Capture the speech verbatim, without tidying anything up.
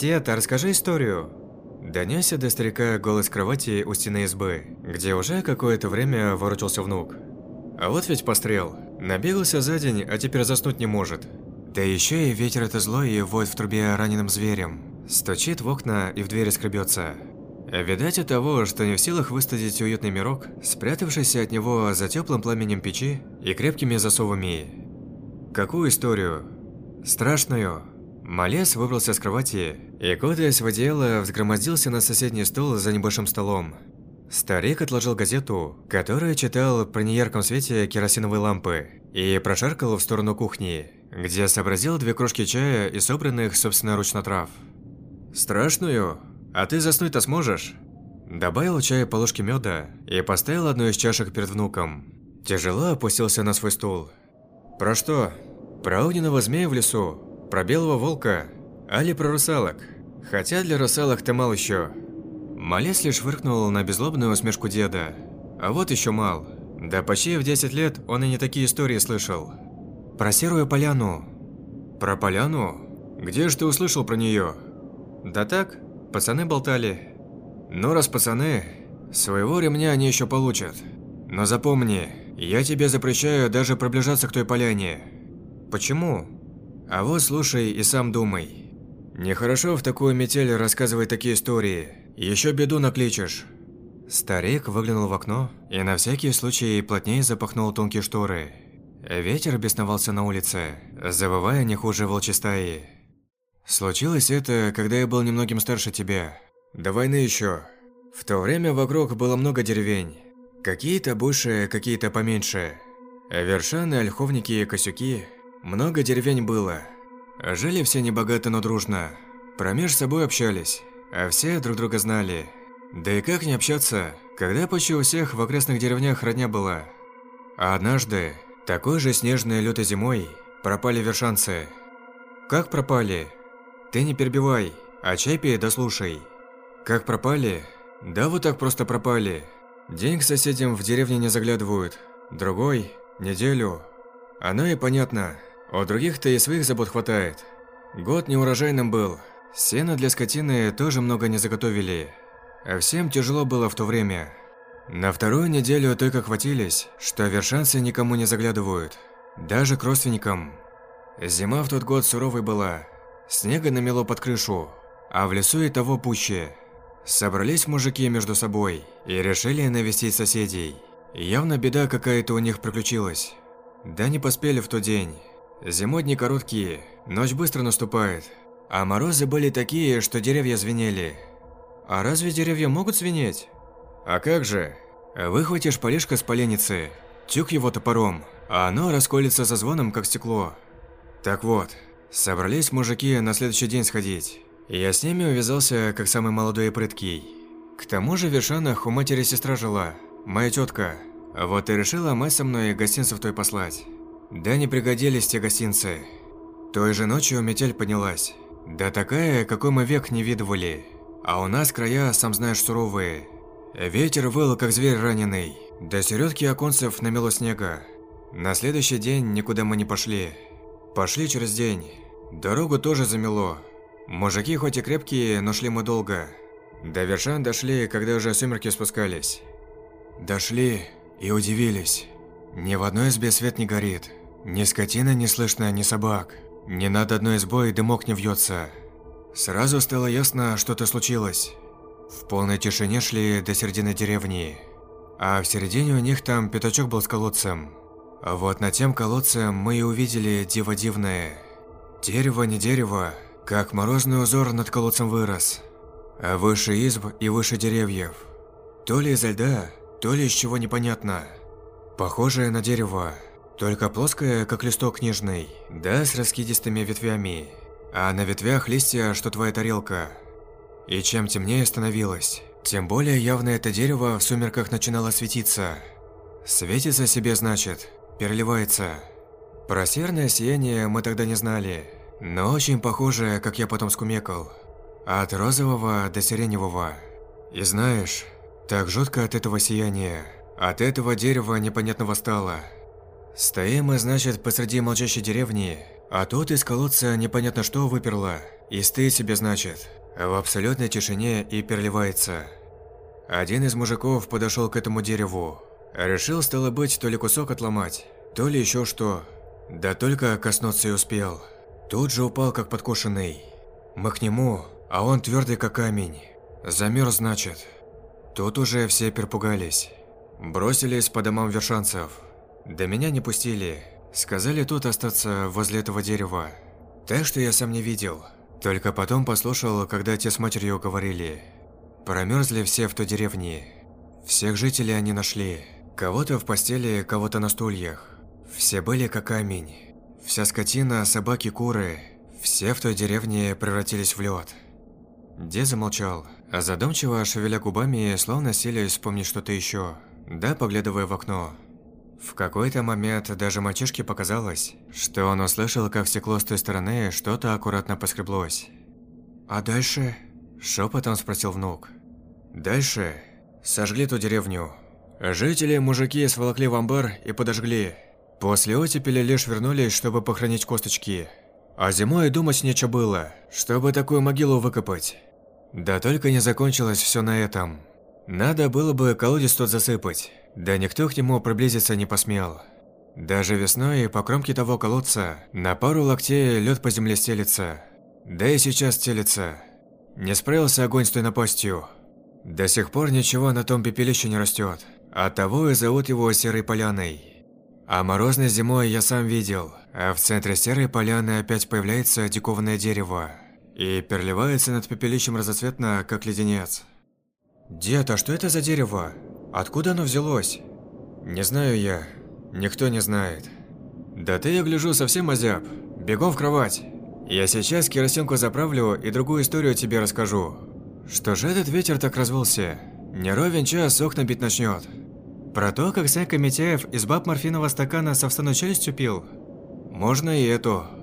«Дед, а расскажи историю!» Донесся до старика голос кровати у стены избы, где уже какое-то время ворочался внук. А вот ведь пострел. Набегался за день, а теперь заснуть не может. Да еще и ветер это злой и воет в трубе раненым зверем. Стучит в окна и в двери скребется. Видать от того, что не в силах выстудить уютный мирок, спрятавшийся от него за теплым пламенем печи и крепкими засовами. Какую историю? Страшную. Малец выбрался с кровати и, кутаясь в одеяло, взгромоздился на соседний стол за небольшим столом. Старик отложил газету, которую читал при неярком свете керосиновой лампы, и прошаркал в сторону кухни, где сообразил две кружки чая и собранных собственноручно трав. «Страшную? А ты заснуть-то сможешь?» Добавил чая по ложке меда и поставил одну из чашек перед внуком. Тяжело опустился на свой стул. «Про что? Про огненного змея в лесу? Про белого волка? Али про русалок? Хотя для русалок-то мал еще». Малец лишь фыркнул на беззлобную усмешку деда. А вот еще мал. Да почти в десять лет он и не такие истории слышал. «Про серую поляну». «Про поляну? Где же ты услышал про нее?» «Да так, пацаны болтали». «Ну раз пацаны, своего ремня они еще получат. Но запомни, я тебе запрещаю даже приближаться к той поляне». «Почему?» «А вот слушай и сам думай. Нехорошо в такую метель рассказывать такие истории. Еще беду накличешь». Старик выглянул в окно и на всякий случай плотнее запахнул тонкие шторы. Ветер бесновался на улице, завывая не хуже волчьей стаи. «Случилось это, когда я был немногим старше тебя. До войны еще. В то время вокруг было много деревень. Какие-то больше, какие-то поменьше. Вершаны, ольховники, косюки. Много деревень было. Жили все небогато, но дружно. Промеж собой общались, а все друг друга знали. Да и как не общаться, когда почти у всех в окрестных деревнях родня была. А однажды, такой же снежной лютой зимой, пропали вершанцы. Как пропали? Ты не перебивай, а чай пей да слушай. Как пропали? Да вот так просто пропали. День к соседям в деревне не заглядывают, другой – неделю. Оно и понятно, у других-то и своих забот хватает. Год неурожайным был, сена для скотины тоже много не заготовили. А всем тяжело было в то время. На вторую неделю только хватились, что вершанцы никому не заглядывают, даже к родственникам. Зима в тот год суровой была, снега намело под крышу, а в лесу и того пуще. Собрались мужики между собой и решили навестить соседей. Явно беда какая-то у них приключилась. Да не поспели в тот день. Зимой дни короткие, ночь быстро наступает, а морозы были такие, что деревья звенели. А разве деревья могут звенеть? А как же? Выхватишь полежка с поленницы, тюк его топором, а оно расколется со звоном, как стекло. Так вот, собрались мужики на следующий день сходить. Я с ними увязался, как самый молодой и прыткий. К тому же в Вершанах у матери сестра жила, моя тетка. Вот и решила мать со мной гостинцев той послать. Да не пригодились те гостинцы. Той же ночью метель поднялась. Да такая, какой мы век не видывали. А у нас края, сам знаешь, суровые. Ветер выл, как зверь раненый. До середки оконцев намело снега. На следующий день никуда мы не пошли. Пошли через день. Дорогу тоже замело. Мужики хоть и крепкие, но шли мы долго. До Вершан дошли, когда уже сумерки спускались. Дошли и удивились. Ни в одной избе свет не горит. Ни скотины не слышно, ни собак. Ни над одной избой дымок не вьется. Сразу стало ясно, что-то случилось. В полной тишине шли до середины деревни. А в середине у них там пятачок был с колодцем. А вот над тем колодцем мы и увидели диво дивное. Дерево не дерево, как морозный узор над колодцем вырос. А выше изб и выше деревьев. То ли изо льда, то ли из чего непонятно. Похожее на дерево, только плоское, как листок книжный, да с раскидистыми ветвями. А на ветвях листья, что твоя тарелка. И чем темнее становилось, тем более явно это дерево в сумерках начинало светиться. Светится себе, значит, переливается. Про северное сияние мы тогда не знали, но очень похоже, как я потом скумекал. От розового до сиреневого. И знаешь, так жутко от этого сияния, от этого дерева непонятного стало. Стоим мы, значит, посреди молчащей деревни, а тут из колодца непонятно что выперло И стоит себе, значит, в абсолютной тишине и переливается. Один из мужиков подошел к этому дереву. Решил, стало быть, то ли кусок отломать, то ли еще что. Да только коснуться и успел. Тут же упал, как подкошенный. Мы к нему, а он твердый, как камень. Замерз, значит. Тут уже все перепугались. Бросились по домам вершанцев. До меня не пустили. Сказали тут остаться возле этого дерева. Так что я сам не видел. Только потом послушал, когда те с матерью говорили. Промерзли все в той деревне. Всех жителей они нашли. Кого-то в постели, кого-то на стульях. Все были как камень. Вся скотина, собаки, куры. Все в той деревне превратились в лед. Дед замолчал, а задумчиво, шевеля губами, словно силясь вспомнить что-то еще, да поглядывая в окно. В какой-то момент даже мальчишке показалось, что он услышал, как в стекло с той стороны что-то аккуратно поскреблось. «А дальше?» – шепотом спросил внук. «Дальше сожгли ту деревню. Жители, мужики сволокли в амбар и подожгли. После оттепели лишь вернулись, чтобы похоронить косточки. А зимой думать нечего было, чтобы такую могилу выкопать. Да только не закончилось все на этом. Надо было бы колодец тот засыпать, да никто к нему приблизиться не посмел. Даже весной по кромке того колодца на пару локтей лед по земле стелется. Да и сейчас стелется. Не справился огонь с той напастью. До сих пор ничего на том пепелище не растет, оттого и зовут его Серой Поляной. А морозной зимой я сам видел, а в центре Серой Поляны опять появляется диковинное дерево и переливается над пепелищем разноцветно, как леденец. «Дед, а что это за дерево? Откуда оно взялось?» «Не знаю я. Никто не знает». «Да ты, я гляжу, совсем озяб. Бегом в кровать. Я сейчас керосинку заправлю и другую историю тебе расскажу. Что же этот ветер так развелся? Не ровен час окна бить начнет». «Про то, как Санька Митяев из баб морфинового стакана со вставной челюстью пил?» «Можно и эту.